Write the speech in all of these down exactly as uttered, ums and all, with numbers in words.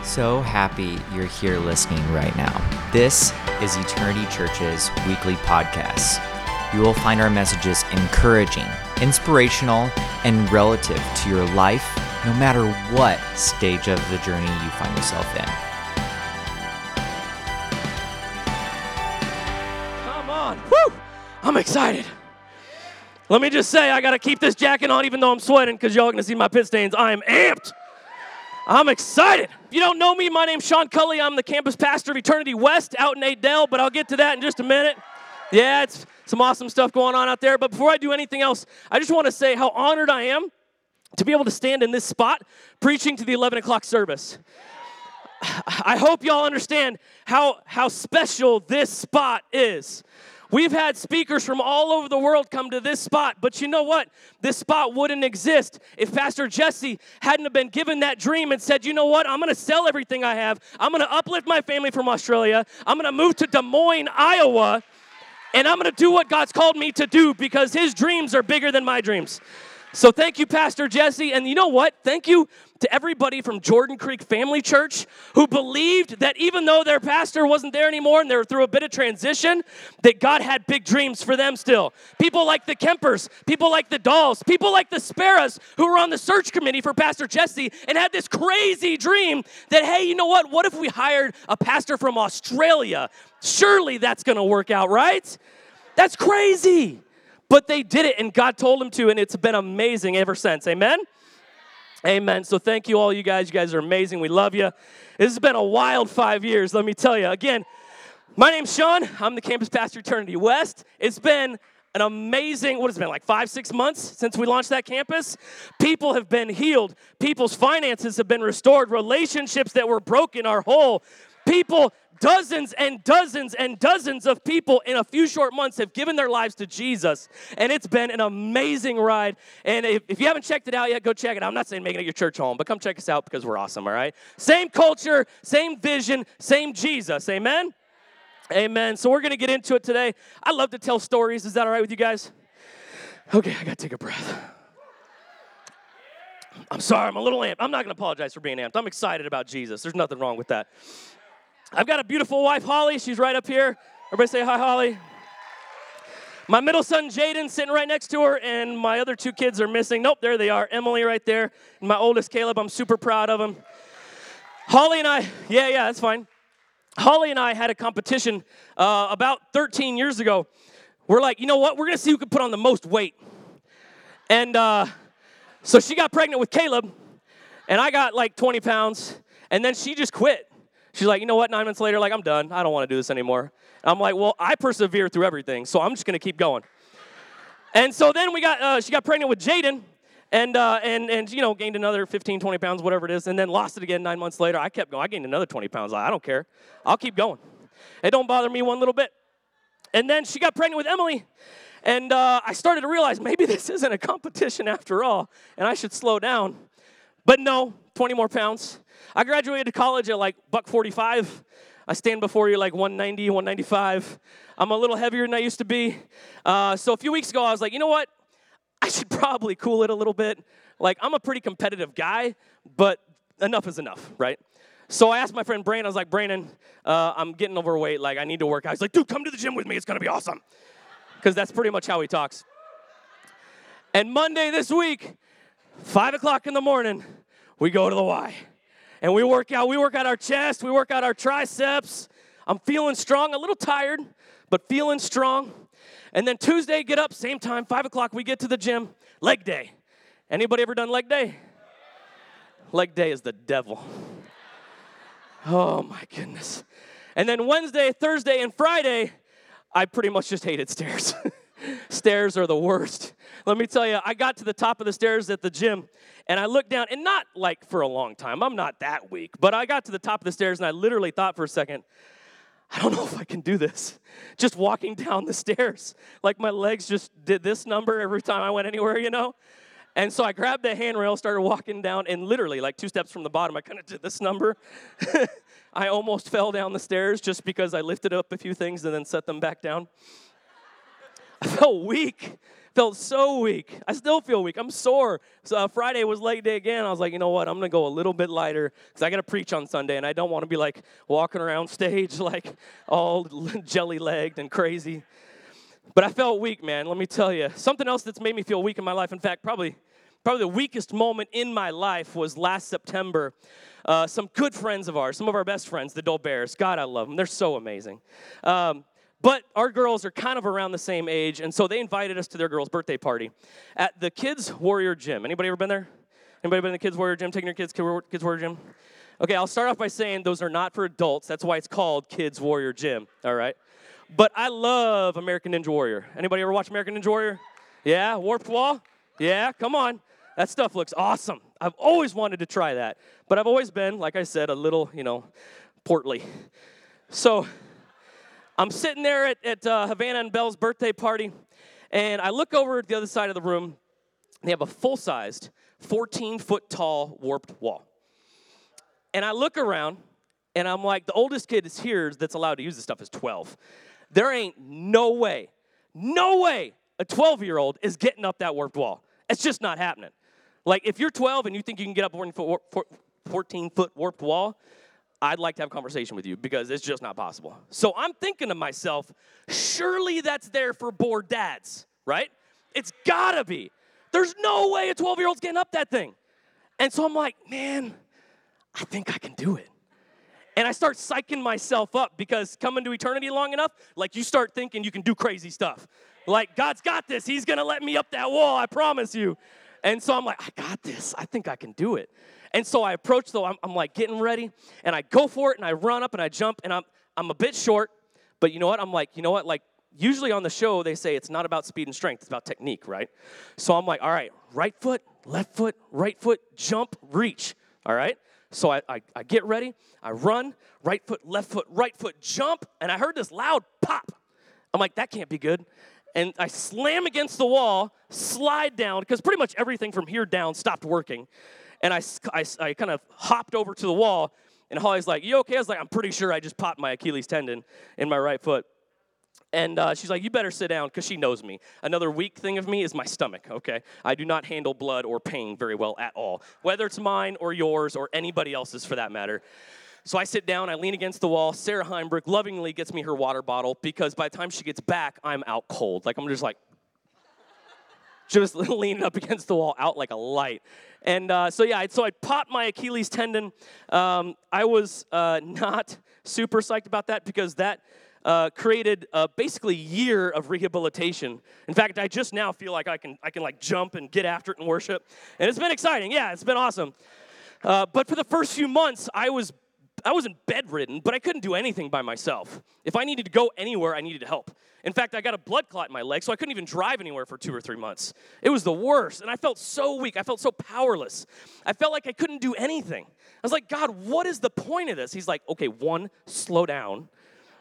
So happy you're here listening right now. This is Eternity Church's weekly podcast. You will find our messages encouraging, inspirational, and relative to your life, no matter what stage of the journey you find yourself in. Come on. Woo! I'm excited. Let me just say, I got to keep this jacket on even though I'm sweating because y'all going to see my pit stains. I am amped. I'm excited. If you don't know me, my name's Sean Cully. I'm the campus pastor of Eternity West out in Adel, but I'll get to that in just a minute. Yeah, it's some awesome stuff going on out there. But before I do anything else, I just want to say how honored I am to be able to stand in this spot preaching to the eleven o'clock service. I hope y'all understand how, how special this spot is. We've had speakers from all over the world come to this spot, but you know what? This spot wouldn't exist if Pastor Jesse hadn't have been given that dream and said, you know what? I'm going to sell everything I have. I'm going to uplift my family from Australia. I'm going to move to Des Moines, Iowa, and I'm going to do what God's called me to do because his dreams are bigger than my dreams. So thank you, Pastor Jesse. And you know what? Thank you to everybody from Jordan Creek Family Church who believed that even though their pastor wasn't there anymore and they were through a bit of transition, that God had big dreams for them still. People like the Kempers, people like the Dolls, people like the Sparrows who were on the search committee for Pastor Jesse and had this crazy dream that, hey, you know what? What if we hired a pastor from Australia? Surely that's going to work out, right? That's crazy. But they did it, and God told them to, and it's been amazing ever since. Amen? Amen. So thank you all, you guys. You guys are amazing. We love you. This has been a wild five years, let me tell you. Again, my name's Sean. I'm the campus pastor at Eternity West. It's been an amazing, what has it been, like five, six months since we launched that campus? People have been healed. People's finances have been restored. Relationships that were broken are whole. People, dozens and dozens and dozens of people in a few short months have given their lives to Jesus. And it's been an amazing ride. And if, if you haven't checked it out yet, go check it out. I'm not saying make it your church home, but come check us out because we're awesome, all right? Same culture, same vision, same Jesus. Amen? Amen. So we're going to get into it today. I love to tell stories. Is that all right with you guys? Okay, I got to take a breath. I'm sorry, I'm a little amped. I'm not going to apologize for being amped. I'm excited about Jesus. There's nothing wrong with that. I've got a beautiful wife, Holly. She's right up here. Everybody say hi, Holly. My middle son, Jaden, sitting right next to her, and my other two kids are missing. Nope, there they are. Emily right there, and my oldest, Caleb. I'm super proud of him. Holly and I, yeah, yeah, that's fine. Holly and I had a competition uh, about thirteen years ago. We're like, you know what? We're going to see who can put on the most weight. And uh, so she got pregnant with Caleb, and I got like twenty pounds, and then she just quit. She's like, you know what, nine months later, like, I'm done. I don't want to do this anymore. And I'm like, well, I persevere through everything, so I'm just going to keep going. And so then we got, uh, she got pregnant with Jaden, and, uh, and, and, you know, gained another fifteen, twenty pounds, whatever it is, and then lost it again nine months later. I kept going. I gained another twenty pounds. I don't care. I'll keep going. It don't bother me one little bit. And then she got pregnant with Emily, and uh, I started to realize maybe this isn't a competition after all, and I should slow down. But no, twenty more pounds. I graduated college at like buck forty-five. I stand before you like one ninety, one ninety-five. I'm a little heavier than I used to be. Uh, so a few weeks ago, I was like, you know what? I should probably cool it a little bit. Like, I'm a pretty competitive guy, but enough is enough, right? So I asked my friend Brandon, I was like, Brandon, uh, I'm getting overweight. Like, I need to work out. He's like, dude, come to the gym with me. It's going to be awesome. Because that's pretty much how he talks. And Monday this week, five o'clock in the morning, we go to the Y. And we work out. We work out our chest. We work out our triceps. I'm feeling strong, a little tired, but feeling strong. And then Tuesday, get up, same time, five o'clock, we get to the gym. Leg day. Anybody ever done leg day? Leg day is the devil. Oh, my goodness. And then Wednesday, Thursday, and Friday, I pretty much just hated stairs. Stairs are the worst. Let me tell you, I got to the top of the stairs at the gym, and I looked down, and not like for a long time. I'm not that weak, but I got to the top of the stairs, and I literally thought for a second, I don't know if I can do this. Just walking down the stairs. Like my legs just did this number every time I went anywhere, you know? And so I grabbed the handrail, started walking down, and literally, like two steps from the bottom, I kind of did this number. I almost fell down the stairs just because I lifted up a few things and then set them back down. I felt weak. felt so weak. I still feel weak. I'm sore. So uh, Friday was leg day again. I was like, you know what? I'm going to go a little bit lighter because I got to preach on Sunday, and I don't want to be like walking around stage like all jelly-legged and crazy. But I felt weak, man. Let me tell you. Something else that's made me feel weak in my life, in fact, probably probably the weakest moment in my life was last September. Uh, some good friends of ours, some of our best friends, the Dolbears. God, I love them. They're so amazing. Um, But our girls are kind of around the same age, and so they invited us to their girls' birthday party at the Kids Warrior Gym. Anybody ever been there? Anybody been in the Kids Warrior Gym, taking your kids to Kids Warrior Gym? Okay, I'll start off by saying those are not for adults. That's why it's called Kids Warrior Gym, all right? But I love American Ninja Warrior. Anybody ever watch American Ninja Warrior? Yeah, Warped Wall? Yeah, come on. That stuff looks awesome. I've always wanted to try that. But I've always been, like I said, a little, you know, portly. So I'm sitting there at, at uh, Havana and Belle's birthday party, and I look over at the other side of the room. They have a full-sized, fourteen-foot-tall warped wall. And I look around, and I'm like, the oldest kid is here that's allowed to use this stuff is twelve. There ain't no way, no way a twelve-year-old is getting up that warped wall. It's just not happening. Like, if you're twelve and you think you can get up a fourteen-foot warped wall, I'd like to have a conversation with you because it's just not possible. So I'm thinking to myself, surely that's there for bored dads, right? It's gotta be. There's no way a twelve-year-old's getting up that thing. And so I'm like, man, I think I can do it. And I start psyching myself up because coming to eternity long enough, like you start thinking you can do crazy stuff. Like, God's got this. He's gonna let me up that wall, I promise you. And so I'm like, I got this. I think I can do it. And so I approach, though, I'm, I'm like getting ready, and I go for it, and I run up, and I jump, and I'm I'm a bit short, but you know what? I'm like, you know what? Like, usually on the show, they say it's not about speed and strength, it's about technique, right? So I'm like, all right, right foot, left foot, right foot, jump, reach, all right? So I, I, I get ready, I run, right foot, left foot, right foot, jump, and I heard this loud pop. I'm like, that can't be good. And I slam against the wall, slide down, because pretty much everything from here down stopped working. And I, I, I kind of hopped over to the wall, and Holly's like, you okay? I was like, I'm pretty sure I just popped my Achilles tendon in my right foot. And uh, she's like, you better sit down, because she knows me. Another weak thing of me is my stomach, okay? I do not handle blood or pain very well at all, whether it's mine or yours or anybody else's for that matter. So I sit down, I lean against the wall. Sarah Heinberg lovingly gets me her water bottle, because by the time she gets back, I'm out cold. Like, I'm just like, just leaning up against the wall, out like a light. And uh, so, yeah, so I popped my Achilles tendon. Um, I was uh, not super psyched about that because that uh, created uh, basically a year of rehabilitation. In fact, I just now feel like I can, I can like jump and get after it and worship. And it's been exciting. Yeah, it's been awesome. Uh, but for the first few months, I was I wasn't bedridden, but I couldn't do anything by myself. If I needed to go anywhere, I needed help. In fact, I got a blood clot in my leg, so I couldn't even drive anywhere for two or three months. It was the worst, and I felt so weak. I felt so powerless. I felt like I couldn't do anything. I was like, God, what is the point of this? He's like, okay, one, slow down.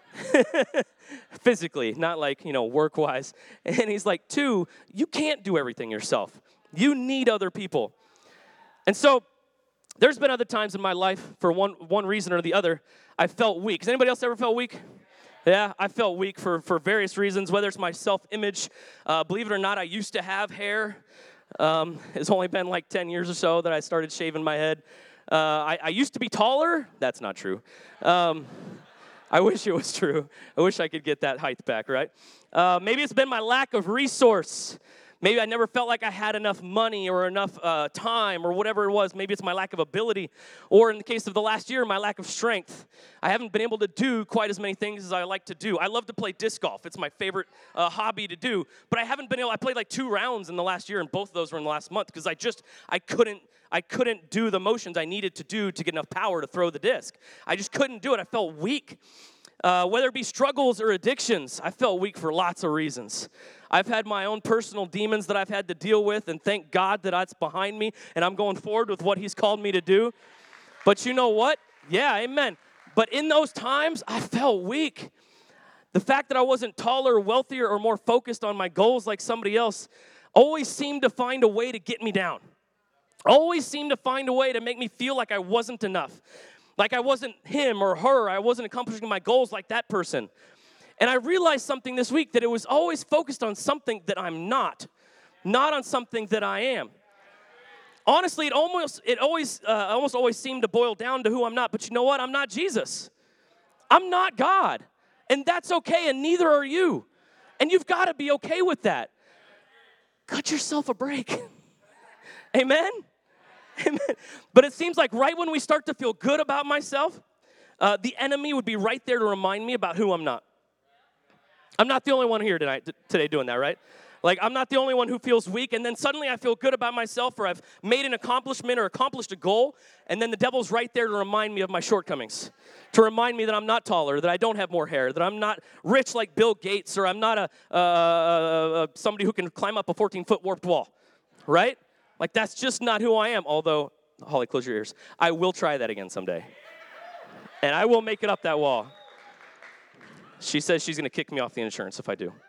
Physically, not like, you know, work-wise. And he's like, two, you can't do everything yourself. You need other people. And so there's been other times in my life, for one one reason or the other, I felt weak. Has anybody else ever felt weak? Yeah, I felt weak for, for various reasons, whether it's my self-image. Uh, believe it or not, I used to have hair. Um, it's only been like ten years or so that I started shaving my head. Uh, I, I used to be taller. That's not true. Um, I wish it was true. I wish I could get that height back, right? Uh, maybe it's been my lack of resource. Maybe I never felt like I had enough money or enough uh, time or whatever it was. Maybe it's my lack of ability. Or in the case of the last year, my lack of strength. I haven't been able to do quite as many things as I like to do. I love to play disc golf. It's my favorite uh, hobby to do. But I haven't been able, I played like two rounds in the last year, and both of those were in the last month because I just, I couldn't, I couldn't do the motions I needed to do to get enough power to throw the disc. I just couldn't do it. I felt weak. Uh, whether it be struggles or addictions, I felt weak for lots of reasons. I've had my own personal demons that I've had to deal with, and thank God that that's behind me, and I'm going forward with what he's called me to do. But you know what? Yeah, amen. But in those times, I felt weak. The fact that I wasn't taller, wealthier, or more focused on my goals like somebody else always seemed to find a way to get me down. Always seemed to find a way to make me feel like I wasn't enough. Like I wasn't him or her. I wasn't accomplishing my goals like that person. And I realized something this week, that it was always focused on something that I'm not. not on something that I am. Honestly, it almost, it always, uh, almost always seemed to boil down to who I'm not. But you know what? I'm not Jesus. I'm not God. And that's okay, and neither are you. And you've got to be okay with that. Cut yourself a break. Amen? Amen. But it seems like right when we start to feel good about myself, uh, the enemy would be right there to remind me about who I'm not. I'm not the only one here tonight, t- today doing that, right? Like, I'm not the only one who feels weak, and then suddenly I feel good about myself, or I've made an accomplishment or accomplished a goal, and then the devil's right there to remind me of my shortcomings, to remind me that I'm not taller, that I don't have more hair, that I'm not rich like Bill Gates, or I'm not a uh, uh, somebody who can climb up a fourteen-foot warped wall, right? Like, that's just not who I am, although, Holly, close your ears. I will try that again someday, and I will make it up that wall. She says she's going to kick me off the insurance if I do.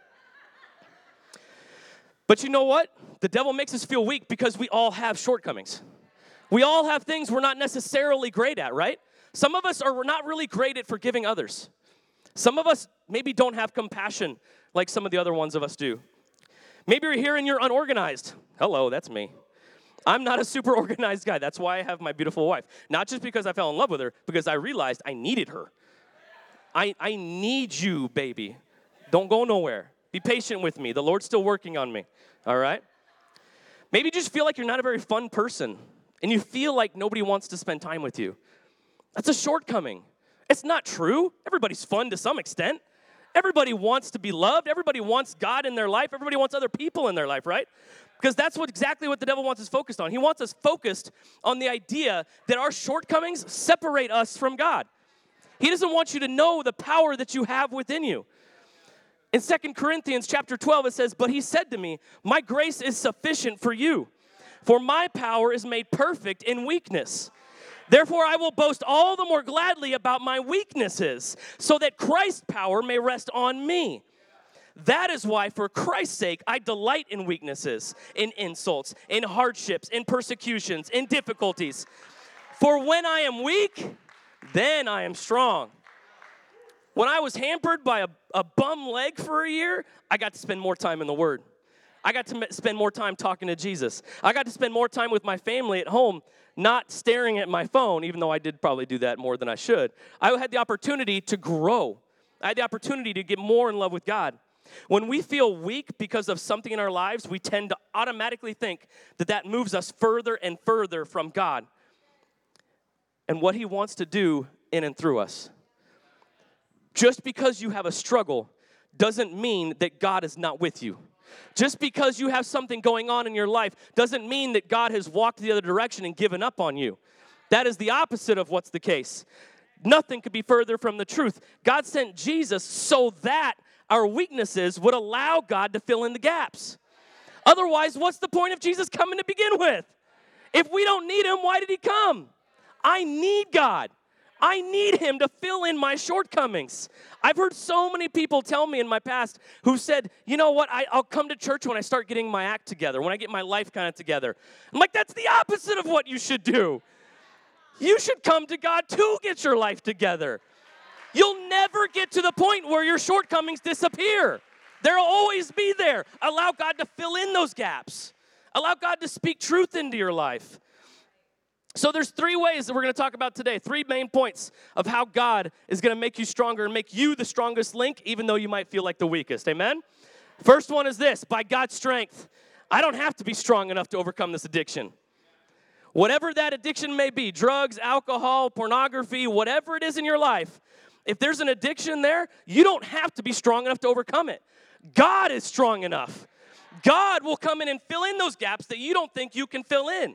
But you know what? The devil makes us feel weak because we all have shortcomings. We all have things we're not necessarily great at, right? Some of us are not really great at forgiving others. Some of us maybe don't have compassion like some of the other ones of us do. Maybe you're here and you're unorganized. Hello, that's me. I'm not a super organized guy. That's why I have my beautiful wife. Not just because I fell in love with her, because I realized I needed her. I, I need you, baby. Don't go nowhere. Be patient with me. The Lord's still working on me, all right? Maybe you just feel like you're not a very fun person, and you feel like nobody wants to spend time with you. That's a shortcoming. It's not true. Everybody's fun to some extent. Everybody wants to be loved. Everybody wants God in their life. Everybody wants other people in their life, right? Because that's what exactly what the devil wants us focused on. He wants us focused on the idea that our shortcomings separate us from God. He doesn't want you to know the power that you have within you. In Second Corinthians chapter twelve, it says, "But he said to me, my grace is sufficient for you, for my power is made perfect in weakness. Therefore, I will boast all the more gladly about my weaknesses, so that Christ's power may rest on me. That is why, for Christ's sake, I delight in weaknesses, in insults, in hardships, in persecutions, in difficulties. For when I am weak, then I am strong." When I was hampered by a, a bum leg for a year, I got to spend more time in the Word. I got to m- spend more time talking to Jesus. I got to spend more time with my family at home, not staring at my phone, even though I did probably do that more than I should. I had the opportunity to grow. I had the opportunity to get more in love with God. When we feel weak because of something in our lives, we tend to automatically think that that moves us further and further from God and what He wants to do in and through us. Just because you have a struggle doesn't mean that God is not with you. Just because you have something going on in your life doesn't mean that God has walked the other direction and given up on you. That is the opposite of what's the case. Nothing could be further from the truth. God sent Jesus so that our weaknesses would allow God to fill in the gaps. Otherwise, what's the point of Jesus coming to begin with? If we don't need Him, why did He come? I need God. I need Him to fill in my shortcomings. I've heard so many people tell me in my past who said, you know what, I, I'll come to church when I start getting my act together, when I get my life kind of together. I'm like, that's the opposite of what you should do. You should come to God to get your life together. You'll never get to the point where your shortcomings disappear. They'll always be there. Allow God to fill in those gaps. Allow God to speak truth into your life. So there's three ways that we're going to talk about today, three main points of how God is going to make you stronger and make you the strongest link, even though you might feel like the weakest. Amen? First one is this: by God's strength, I don't have to be strong enough to overcome this addiction. Whatever that addiction may be, drugs, alcohol, pornography, whatever it is in your life, if there's an addiction there, you don't have to be strong enough to overcome it. God is strong enough. God will come in and fill in those gaps that you don't think you can fill in.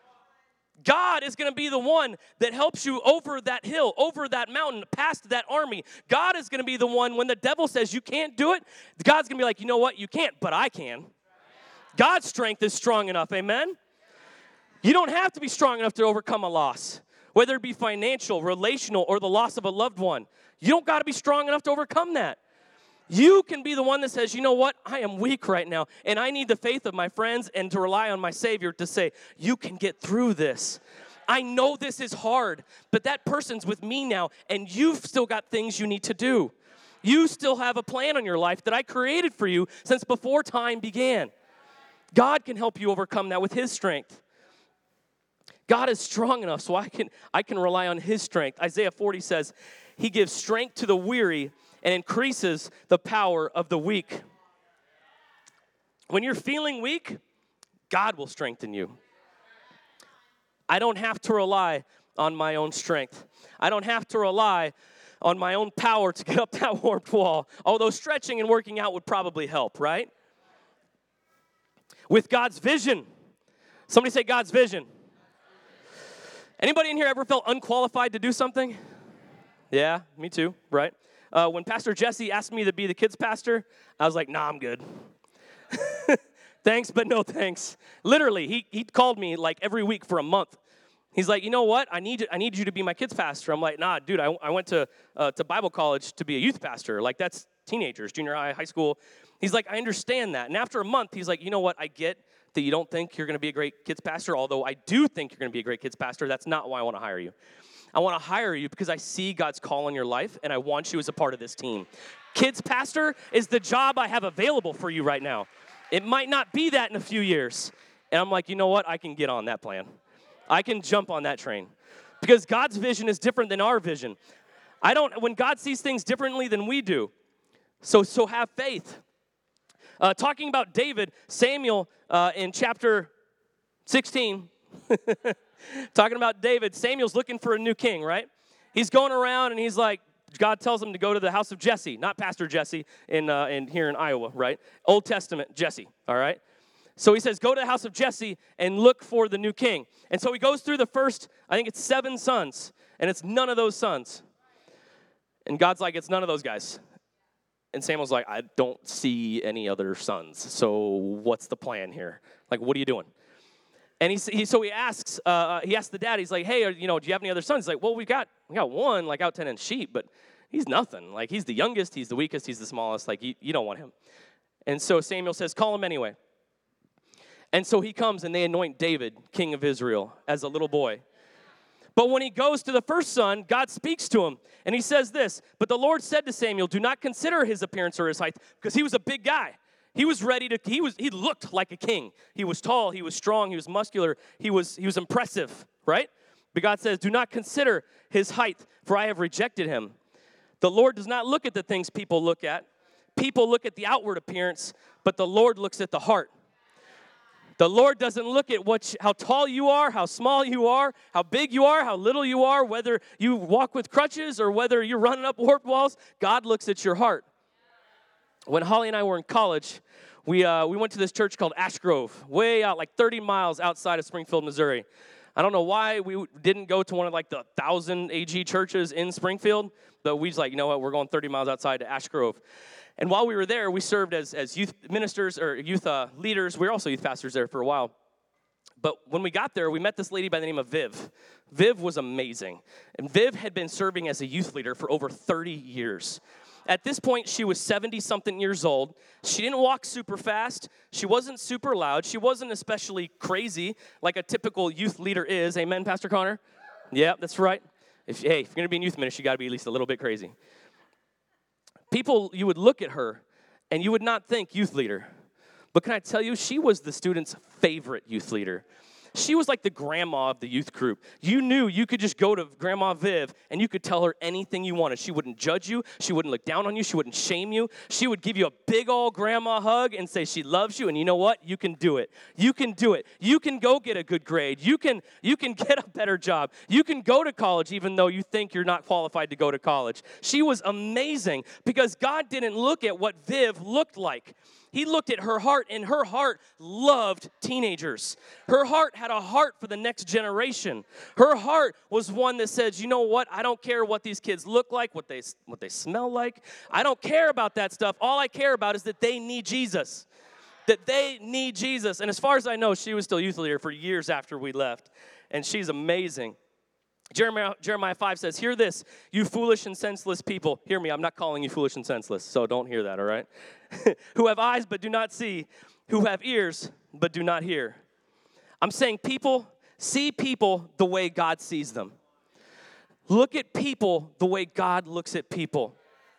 God is going to be the one that helps you over that hill, over that mountain, past that army. God is going to be the one when the devil says you can't do it, God's going to be like, you know what, you can't, but I can. God's strength is strong enough, amen? You don't have to be strong enough to overcome a loss, whether it be financial, relational, or the loss of a loved one. You don't got to be strong enough to overcome that. You can be the one that says, you know what, I am weak right now, and I need the faith of my friends and to rely on my Savior to say, you can get through this. I know this is hard, but that person's with me now, and you've still got things you need to do. You still have a plan on your life that I created for you since before time began. God can help you overcome that with his strength. God is strong enough, so I can, I can rely on his strength. Isaiah forty says, he gives strength to the weary and increases the power of the weak. When you're feeling weak, God will strengthen you. I don't have to rely on my own strength. I don't have to rely on my own power to get up that warped wall, although stretching and working out would probably help, right? With God's vision. Somebody say God's vision. Anybody in here ever felt unqualified to do something? Yeah, me too, right? Uh, when Pastor Jesse asked me to be the kids pastor, I was like, nah, I'm good. Thanks, but no thanks. Literally, he he called me like every week for a month. He's like, you know what? I need I need you to be my kids pastor. I'm like, nah, dude, I, I went to uh, to Bible college to be a youth pastor. Like, that's teenagers, junior high, high school. He's like, I understand that. And after a month, he's like, you know what? I get that you don't think you're going to be a great kids pastor, although I do think you're going to be a great kids pastor. That's not why I want to hire you. I want to hire you because I see God's call in your life, and I want you as a part of this team. Kids pastor is the job I have available for you right now. It might not be that in a few years. And I'm like, you know what? I can get on that plan. I can jump on that train. Because God's vision is different than our vision. I don't, when God sees things differently than we do, so, so have faith. Uh, talking about David, Samuel uh, in chapter sixteen, talking about David, Samuel's looking for a new king, right? He's going around and he's like, God tells him to go to the house of Jesse, not Pastor Jesse in, uh, in here in Iowa, right? Old Testament Jesse, all right? So he says, go to the house of Jesse and look for the new king. And so he goes through the first, I think it's seven sons, and it's none of those sons. And God's like, it's none of those guys. And Samuel's like, I don't see any other sons, so what's the plan here? Like, what are you doing? And he, he so he asks, uh, he asks the dad, he's like, hey, are, you know, do you have any other sons? He's like, well, we got we got one, like, out tending sheep, but he's nothing. Like, he's the youngest, he's the weakest, he's the smallest. Like, you, you don't want him. And so Samuel says, call him anyway. And so he comes and they anoint David, king of Israel, as a little boy. But when he goes to the first son, God speaks to him. And he says this, but the Lord said to Samuel, do not consider his appearance or his height, because he was a big guy. He was ready to, he was, he looked like a king. He was tall, he was strong, he was muscular, he was, he was impressive, right? But God says, do not consider his height, for I have rejected him. The Lord does not look at the things people look at. People look at the outward appearance, but the Lord looks at the heart. The Lord doesn't look at what, how tall you are, how small you are, how big you are, how little you are, whether you walk with crutches or whether you're running up warped walls. God looks at your heart. When Holly and I were in college, we uh, we went to this church called Ash Grove, way out, like thirty miles outside of Springfield, Missouri. I don't know why we didn't go to one of like the one thousand A G churches in Springfield, but we just like, you know what, we're going thirty miles outside to Ash Grove. And while we were there, we served as, as youth ministers or youth uh, leaders. We were also youth pastors there for a while. But when we got there, we met this lady by the name of Viv. Viv was amazing. And Viv had been serving as a youth leader for over thirty years. At this point, she was seventy-something years old. She didn't walk super fast. She wasn't super loud. She wasn't especially crazy like a typical youth leader is. Amen, Pastor Connor? Yeah, that's right. If, hey, if you're going to be in youth ministry, you got to be at least a little bit crazy. People, you would look at her, and you would not think youth leader. But can I tell you, she was the student's favorite youth leader. She was like the grandma of the youth group. You knew you could just go to Grandma Viv and you could tell her anything you wanted. She wouldn't judge you. She wouldn't look down on you. She wouldn't shame you. She would give you a big old grandma hug and say she loves you. And you know what? You can do it. You can do it. You can go get a good grade. You can, you can get a better job. You can go to college even though you think you're not qualified to go to college. She was amazing because God didn't look at what Viv looked like. He looked at her heart, and her heart loved teenagers. Her heart had a heart for the next generation. Her heart was one that says, you know what? I don't care what these kids look like, what they, what they smell like. I don't care about that stuff. All I care about is that they need Jesus. That they need Jesus. And as far as I know, she was still youth leader for years after we left. And she's amazing. Jeremiah, Jeremiah five says, hear this, you foolish and senseless people. Hear me, I'm not calling you foolish and senseless, so don't hear that, all right? Who have eyes but do not see, who have ears but do not hear. I'm saying people, see people the way God sees them. Look at people the way God looks at people.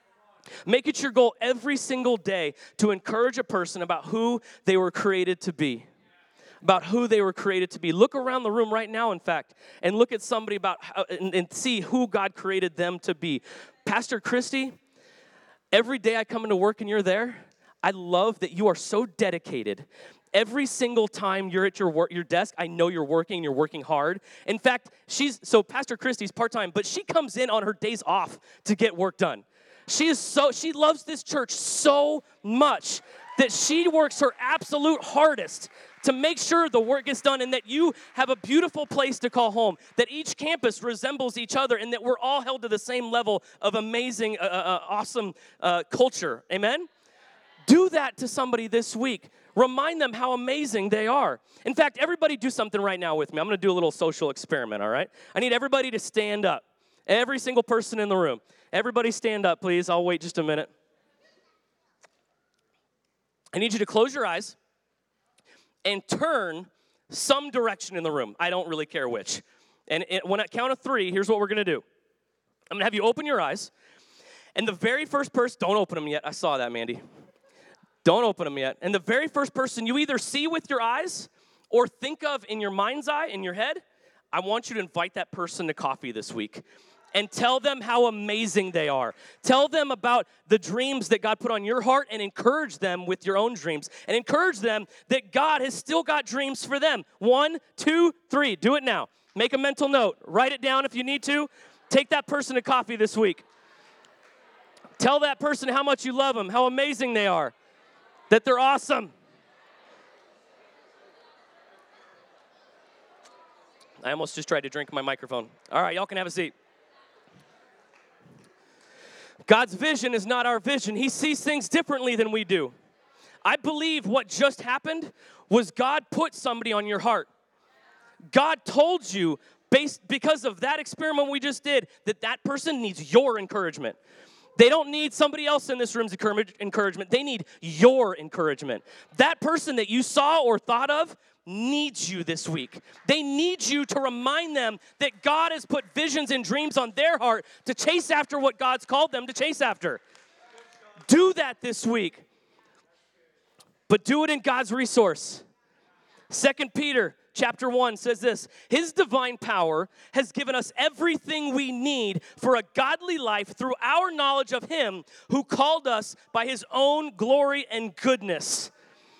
Make it your goal every single day to encourage a person about who they were created to be. About who they were created to be. Look around the room right now, in fact, and look at somebody about how, and, and see who God created them to be. Pastor Christy, every day I come into work and you're there, I love that you are so dedicated. Every single time you're at your work, your desk, I know you're working, you're working hard. In fact, she's, so Pastor Christy's part-time, but she comes in on her days off to get work done. She is so, she loves this church so much that she works her absolute hardest to make sure the work gets done and that you have a beautiful place to call home, that each campus resembles each other, and that we're all held to the same level of amazing, uh, uh, awesome uh, culture. Amen? Do that to somebody this week. Remind them how amazing they are. In fact, everybody do something right now with me. I'm going to do a little social experiment, all right? I need everybody to stand up. Every single person in the room. Everybody stand up, please. I'll wait just a minute. I need you to close your eyes and turn some direction in the room. I don't really care which. And it, when I count of three, here's what we're going to do. I'm going to have you open your eyes. And the very first person, don't open them yet. I saw that, Mandy. Don't open them yet. And the very first person you either see with your eyes or think of in your mind's eye, in your head, I want you to invite that person to coffee this week. And tell them how amazing they are. Tell them about the dreams that God put on your heart and encourage them with your own dreams. And encourage them that God has still got dreams for them. One, two, three. Do it now. Make a mental note. Write it down if you need to. Take that person to coffee this week. Tell that person how much you love them, how amazing they are, that they're awesome. I almost just tried to drink my microphone. All right, y'all can have a seat. God's vision is not our vision. He sees things differently than we do. I believe what just happened was God put somebody on your heart. God told you, based because of that experiment we just did, that that person needs your encouragement. They don't need somebody else in this room's encouragement. They need your encouragement. That person that you saw or thought of needs you this week. They need you to remind them that God has put visions and dreams on their heart to chase after what God's called them to chase after. Do that this week. But do it in God's resource. Second Peter chapter one says this, His divine power has given us everything we need for a godly life through our knowledge of Him who called us by His own glory and goodness.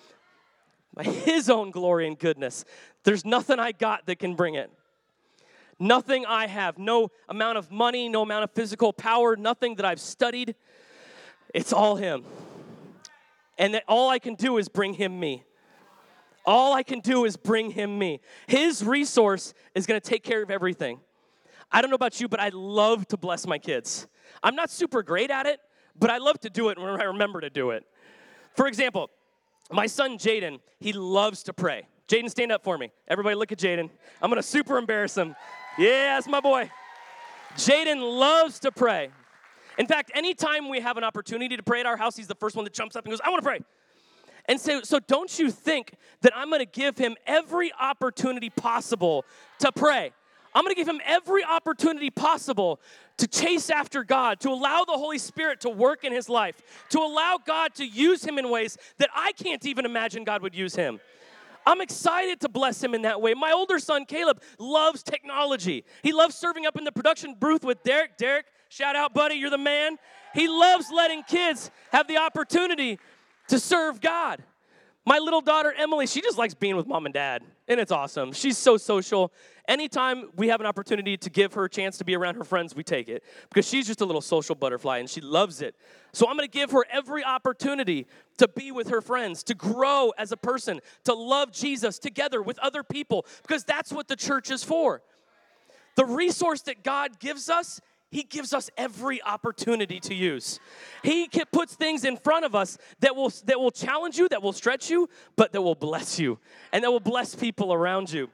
By His own glory and goodness. There's nothing I got that can bring it. Nothing I have. No amount of money, no amount of physical power, nothing that I've studied. It's all Him. And that all I can do is bring Him me. All I can do is bring Him me. His resource is going to take care of everything. I don't know about you, but I love to bless my kids. I'm not super great at it, but I love to do it when I remember to do it. For example, my son, Jaden, he loves to pray. Jaden, stand up for me. Everybody look at Jaden. I'm going to super embarrass him. Yeah, that's my boy. Jaden loves to pray. In fact, anytime we have an opportunity to pray at our house, he's the first one that jumps up and goes, I want to pray. And so, so don't you think that I'm going to give him every opportunity possible to pray. I'm going to give him every opportunity possible to chase after God, to allow the Holy Spirit to work in his life, to allow God to use him in ways that I can't even imagine God would use him. I'm excited to bless him in that way. My older son, Caleb, loves technology. He loves serving up in the production booth with Derek. Derek, shout out, buddy, you're the man. He loves letting kids have the opportunity to serve God. My little daughter, Emily, she just likes being with mom and dad, and it's awesome. She's so social. Anytime we have an opportunity to give her a chance to be around her friends, we take it because she's just a little social butterfly, and she loves it. So I'm going to give her every opportunity to be with her friends, to grow as a person, to love Jesus together with other people because that's what the church is for. The resource that God gives us, He gives us every opportunity to use. He puts things in front of us that will, that will challenge you, that will stretch you, but that will bless you, and that will bless people around you.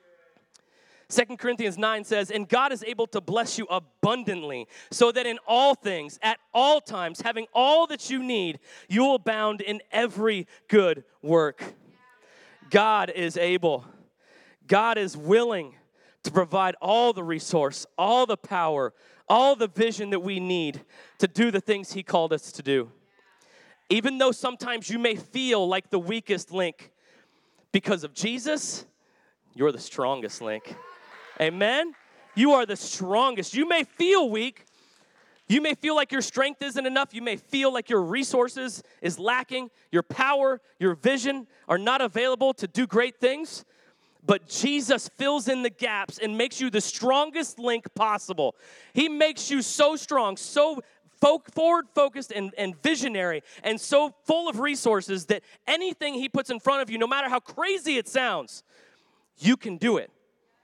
Second Corinthians nine says, and God is able to bless you abundantly, so that in all things, at all times, having all that you need, you will abound in every good work. God is able. God is willing to provide all the resource, all the power, all the vision that we need to do the things he called us to do. Even though sometimes you may feel like the weakest link, because of Jesus, you're the strongest link. Amen? You are the strongest. You may feel weak. You may feel like your strength isn't enough. You may feel like your resources is lacking. Your power, your vision are not available to do great things. But Jesus fills in the gaps and makes you the strongest link possible. He makes you so strong, so forward-focused and, and visionary, and so full of resources that anything he puts in front of you, no matter how crazy it sounds, you can do it.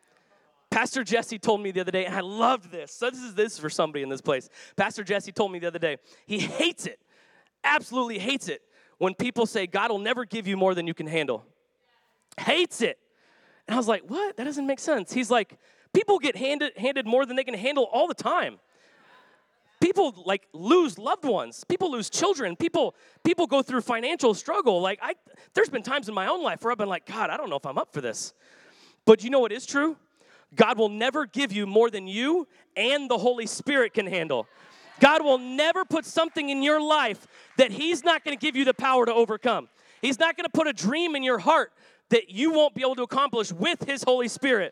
Pastor Jesse told me the other day, and I loved this. So this is this for somebody in this place. Pastor Jesse told me the other day, he hates it, absolutely hates it, when people say, God will never give you more than you can handle. Hates it. And I was like, what? That doesn't make sense. He's like, people get handed, handed more than they can handle all the time. People, like, lose loved ones. People lose children. People people go through financial struggle. Like, I, there's been times in my own life where I've been like, God, I don't know if I'm up for this. But you know what is true? God will never give you more than you and the Holy Spirit can handle. God will never put something in your life that he's not going to give you the power to overcome. He's not going to put a dream in your heart that you won't be able to accomplish with his Holy Spirit.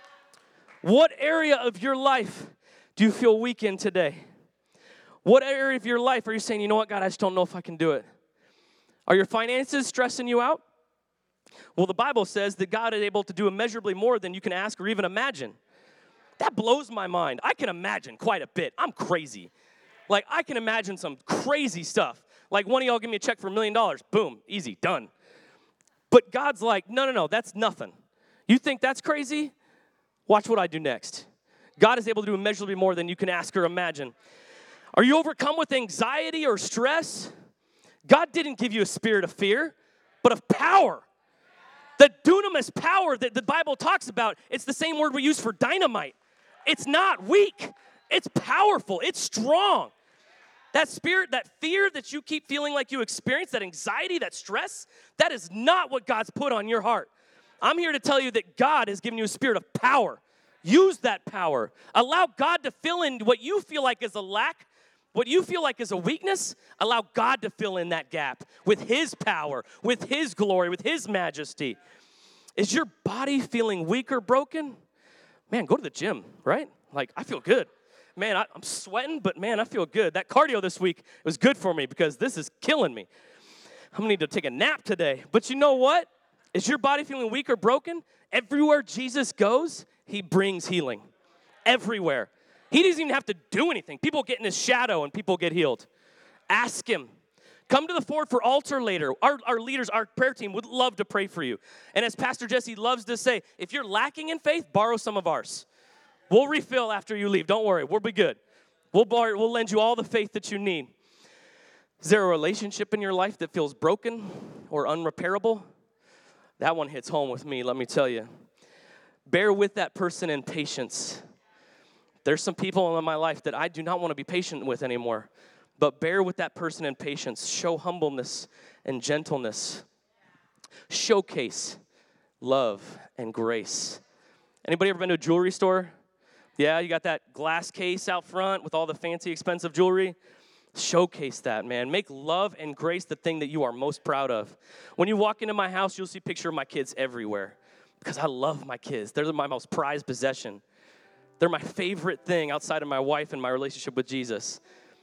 What area of your life do you feel weak in today? What area of your life are you saying, you know what, God, I just don't know if I can do it? Are your finances stressing you out? Well, the Bible says that God is able to do immeasurably more than you can ask or even imagine. That blows my mind. I can imagine quite a bit. I'm crazy. Like, I can imagine some crazy stuff. Like, one of y'all give me a check for a million dollars. Boom, easy, done. But God's like, no, no, no, that's nothing. You think that's crazy? Watch what I do next. God is able to do immeasurably more than you can ask or imagine. Are you overcome with anxiety or stress? God didn't give you a spirit of fear, but of power. The dunamis power that the Bible talks about, it's the same word we use for dynamite. It's not weak. It's powerful. It's strong. That spirit, that fear that you keep feeling like you experience, that anxiety, that stress, that is not what God's put on your heart. I'm here to tell you that God has given you a spirit of power. Use that power. Allow God to fill in what you feel like is a lack, what you feel like is a weakness. Allow God to fill in that gap with his power, with his glory, with his majesty. Is your body feeling weak or broken? Man, go to the gym, right? Like, I feel good. Man, I, I'm sweating, but man, I feel good. That cardio this week was good for me because this is killing me. I'm going to need to take a nap today. But you know what? Is your body feeling weak or broken? Everywhere Jesus goes, he brings healing. Everywhere. He doesn't even have to do anything. People get in his shadow and people get healed. Ask him. Come to the forward for altar later. Our, our leaders, our prayer team would love to pray for you. And as Pastor Jesse loves to say, if you're lacking in faith, borrow some of ours. We'll refill after you leave. Don't worry. We'll be good. We'll, borrow, we'll lend you all the faith that you need. Is there a relationship in your life that feels broken or unrepairable? That one hits home with me, let me tell you. Bear with that person in patience. There's some people in my life that I do not want to be patient with anymore. But bear with that person in patience. Show humbleness and gentleness. Showcase love and grace. Anybody ever been to a jewelry store? Yeah, you got that glass case out front with all the fancy, expensive jewelry. Showcase that, man. Make love and grace the thing that you are most proud of. When you walk into my house, you'll see a picture of my kids everywhere because I love my kids. They're my most prized possession. They're my favorite thing outside of my wife and my relationship with Jesus.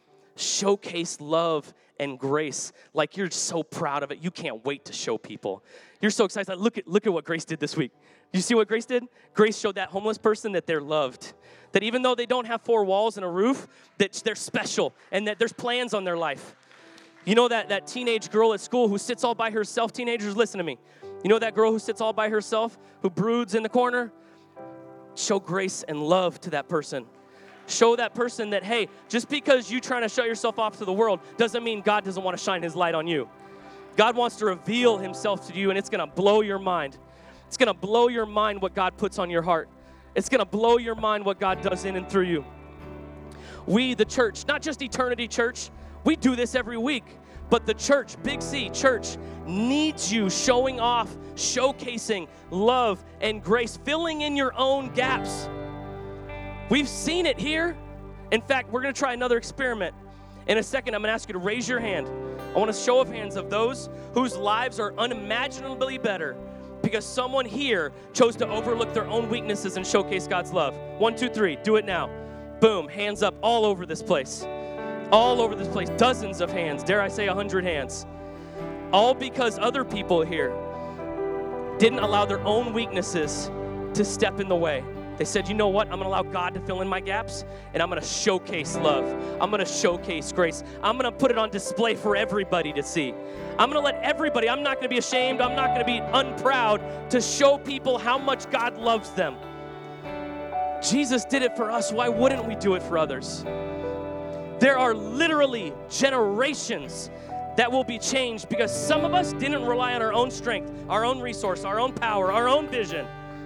Showcase love and grace like you're so proud of it. You can't wait to show people. You're so excited. Look at, look at what Grace did this week. You see what Grace did? Grace showed that homeless person that they're loved. That even though they don't have four walls and a roof, that they're special and that there's plans on their life. You know that, that teenage girl at school who sits all by herself? Teenagers, listen to me. You know that girl who sits all by herself, who broods in the corner? Show grace and love to that person. Show that person that, hey, just because you're trying to shut yourself off to the world doesn't mean God doesn't want to shine his light on you. God wants to reveal himself to you, and it's going to blow your mind. It's going to blow your mind what God puts on your heart. It's going to blow your mind what God does in and through you. We, the church, not just Eternity Church, we do this every week. But the church, Big C, church, needs you showing off, showcasing love and grace, filling in your own gaps. We've seen it here. In fact, we're going to try another experiment. In a second, I'm going to ask you to raise your hand. I want a show of hands of those whose lives are unimaginably better because someone here chose to overlook their own weaknesses and showcase God's love. One, two, three. Do it now. Boom. Hands up all over this place. All over this place. Dozens of hands. Dare I say a hundred hands. All because other people here didn't allow their own weaknesses to step in the way. They said, you know what? I'm going to allow God to fill in my gaps, and I'm going to showcase love. I'm going to showcase grace. I'm going to put it on display for everybody to see. I'm going to let everybody, I'm not going to be ashamed. I'm not going to be unproud to show people how much God loves them. Jesus did it for us. Why wouldn't we do it for others? There are literally generations that will be changed because some of us didn't rely on our own strength, our own resource, our own power, our own vision.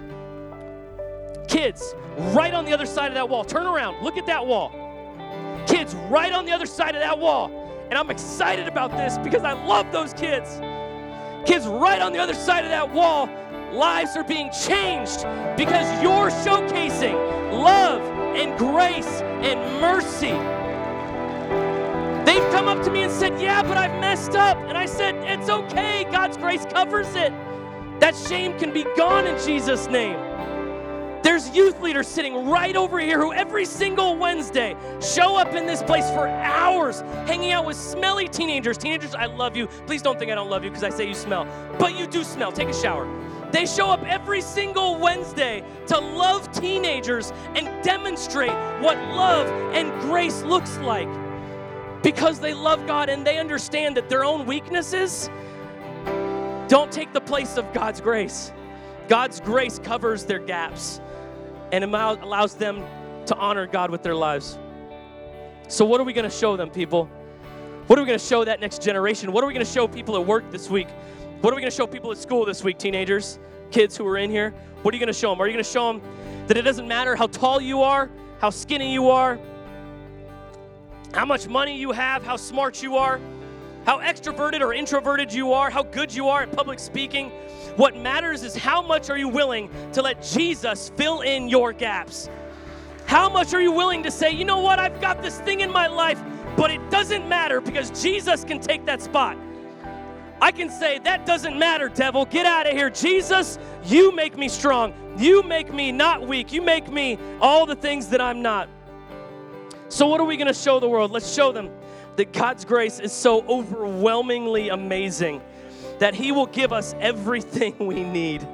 Kids, right on the other side of that wall. Turn around. Look at that wall. Kids, right on the other side of that wall. And I'm excited about this because I love those kids. Kids, right on the other side of that wall, lives are being changed because you're showcasing love and grace and mercy. They've come up to me and said, yeah, but I've messed up. And I said, it's okay. God's grace covers it. That shame can be gone in Jesus' name. There's youth leaders sitting right over here who every single Wednesday show up in this place for hours, hanging out with smelly teenagers. Teenagers, I love you. Please don't think I don't love you because I say you smell. But you do smell. Take a shower. They show up every single Wednesday to love teenagers and demonstrate what love and grace looks like because they love God and they understand that their own weaknesses don't take the place of God's grace. God's grace covers their gaps and allows them to honor God with their lives. So what are we going to show them, people? What are we going to show that next generation? What are we going to show people at work this week? What are we going to show people at school this week, teenagers, kids who are in here? What are you going to show them? Are you going to show them that it doesn't matter how tall you are, how skinny you are, how much money you have, how smart you are, how extroverted or introverted you are, how good you are at public speaking? What matters is how much are you willing to let Jesus fill in your gaps? How much are you willing to say, you know what, I've got this thing in my life, but it doesn't matter because Jesus can take that spot. I can say, that doesn't matter, devil. Get out of here. Jesus, you make me strong. You make me not weak. You make me all the things that I'm not. So what are we going to show the world? Let's show them that God's grace is so overwhelmingly amazing that He will give us everything we need.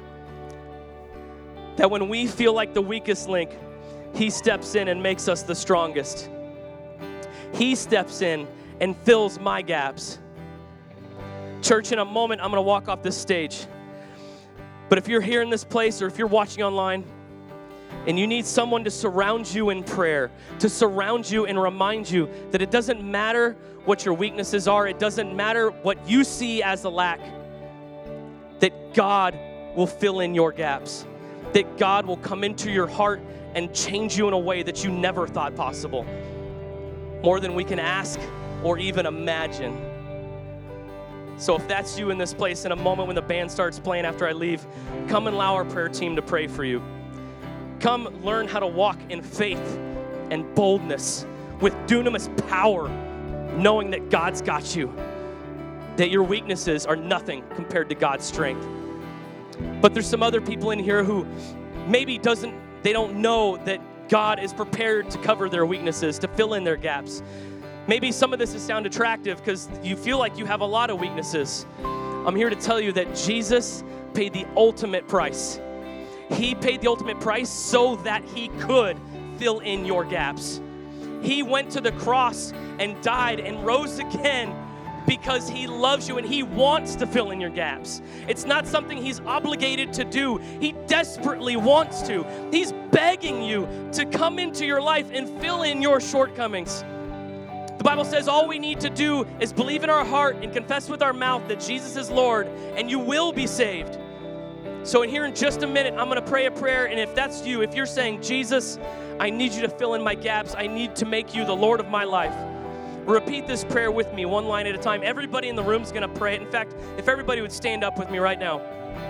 That when we feel like the weakest link, He steps in and makes us the strongest. He steps in and fills my gaps. Church, in a moment, I'm going to walk off this stage. But if you're here in this place or if you're watching online and you need someone to surround you in prayer, to surround you and remind you that it doesn't matter what your weaknesses are, it doesn't matter what you see as a lack, that God will fill in your gaps, that God will come into your heart and change you in a way that you never thought possible, more than we can ask or even imagine. So if that's you in this place, in a moment when the band starts playing after I leave, come and allow our prayer team to pray for you. Come learn how to walk in faith and boldness with dunamis power, knowing that God's got you, that your weaknesses are nothing compared to God's strength. But there's some other people in here who maybe doesn't, they don't know that God is prepared to cover their weaknesses, to fill in their gaps. Maybe some of this is sound attractive because you feel like you have a lot of weaknesses. I'm here to tell you that Jesus paid the ultimate price. He paid the ultimate price so that He could fill in your gaps. He went to the cross and died and rose again because He loves you and He wants to fill in your gaps. It's not something He's obligated to do. He desperately wants to. He's begging you to come into your life and fill in your shortcomings. The Bible says all we need to do is believe in our heart and confess with our mouth that Jesus is Lord, and you will be saved. So in here in just a minute, I'm going to pray a prayer, and if that's you, if you're saying, Jesus, I need you to fill in my gaps, I need to make you the Lord of my life, repeat this prayer with me one line at a time. Everybody in the room is going to pray it. In fact, if everybody would stand up with me right now.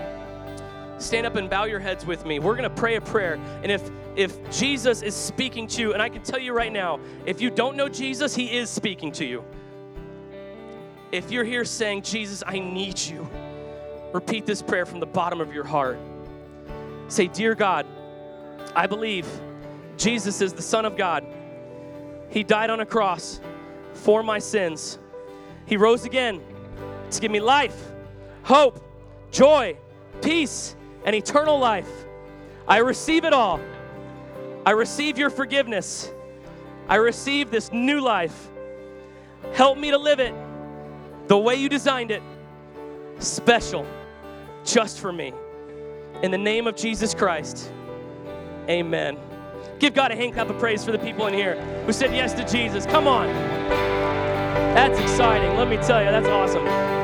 Stand up and bow your heads with me. We're going to pray a prayer. And if if Jesus is speaking to you, and I can tell you right now, if you don't know Jesus, he is speaking to you. If you're here saying, Jesus, I need you, repeat this prayer from the bottom of your heart. Say, dear God, I believe Jesus is the Son of God. He died on a cross for my sins. He rose again to give me life, hope, joy, peace, and eternal life. I receive it all. I receive your forgiveness. I receive this new life. Help me to live it the way you designed it, special, just for me. In the name of Jesus Christ, amen. Give God a hand clap of praise for the people in here who said yes to Jesus. Come on. That's exciting. Let me tell you, that's awesome.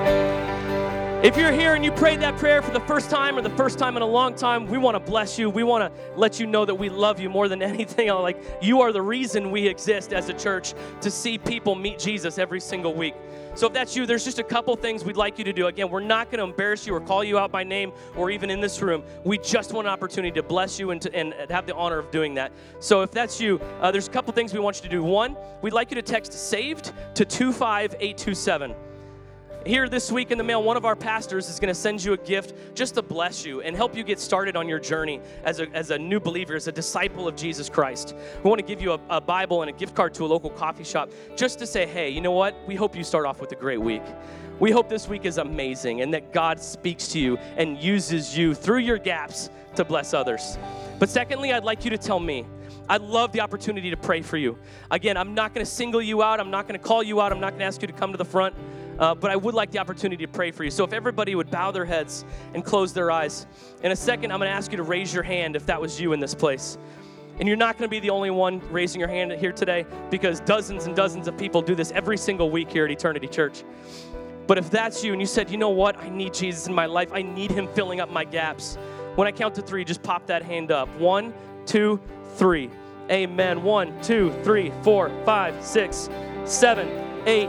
If you're here and you prayed that prayer for the first time or the first time in a long time, we want to bless you. We want to let you know that we love you more than anything else. Like, you are the reason we exist as a church, to see people meet Jesus every single week. So if that's you, there's just a couple things we'd like you to do. Again, we're not going to embarrass you or call you out by name or even in this room. We just want an opportunity to bless you and, to, and have the honor of doing that. So if that's you, uh, there's a couple things we want you to do. One, we'd like you to text SAVED to two five eight two seven. Here this week in the mail, one of our pastors is going to send you a gift just to bless you and help you get started on your journey as a, as a new believer, as a disciple of Jesus Christ. We want to give you a, a Bible and a gift card to a local coffee shop just to say, hey, you know what? We hope you start off with a great week. We hope this week is amazing and that God speaks to you and uses you through your gaps to bless others. But secondly, I'd like you to tell me. I'd love the opportunity to pray for you. Again, I'm not going to single you out. I'm not going to call you out. I'm not going to ask you to come to the front. Uh, but I would like the opportunity to pray for you. So if everybody would bow their heads and close their eyes. In a second, I'm going to ask you to raise your hand if that was you in this place. And you're not going to be the only one raising your hand here today, because dozens and dozens of people do this every single week here at Eternity Church. But if that's you and you said, you know what, I need Jesus in my life. I need him filling up my gaps. When I count to three, just pop that hand up. One, two, three. Amen. One, two, three, four, five, six, seven, eight.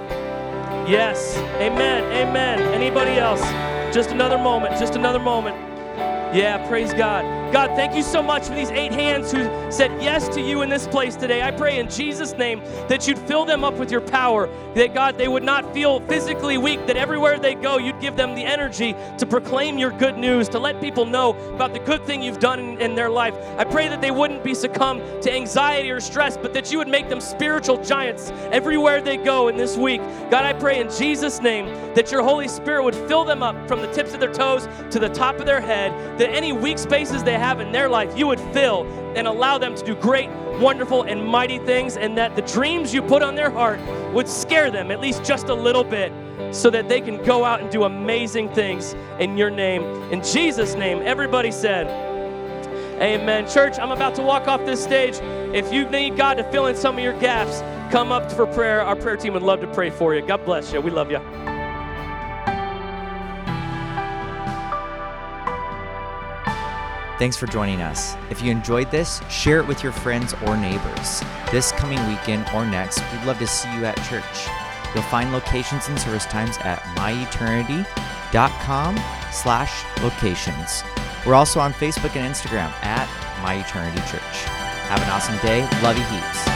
Yes. Amen. Amen. Anybody else? Just another moment. Just another moment. Yeah, praise God. God, thank you so much for these eight hands who said yes to you in this place today. I pray in Jesus' name that you'd fill them up with your power, that, God, they would not feel physically weak, that everywhere they go, you'd give them the energy to proclaim your good news, to let people know about the good thing you've done in, in their life. I pray that they wouldn't be succumb to anxiety or stress, but that you would make them spiritual giants everywhere they go in this week. God, I pray in Jesus' name that your Holy Spirit would fill them up from the tips of their toes to the top of their head, that any weak spaces they have in their life, you would fill and allow them to do great, wonderful, and mighty things, and that the dreams you put on their heart would scare them at least just a little bit, so that they can go out and do amazing things in your name. In Jesus' name, everybody said, amen. Church, I'm about to walk off this stage. If you need God to fill in some of your gaps, come up for prayer. Our prayer team would love to pray for you. God bless you. We love you. Thanks for joining us. If you enjoyed this, share it with your friends or neighbors. This coming weekend or next, we'd love to see you at church. You'll find locations and service times at myeternity dot com slash locations. We're also on Facebook and Instagram at myeternity church. Have an awesome day. Love you heaps.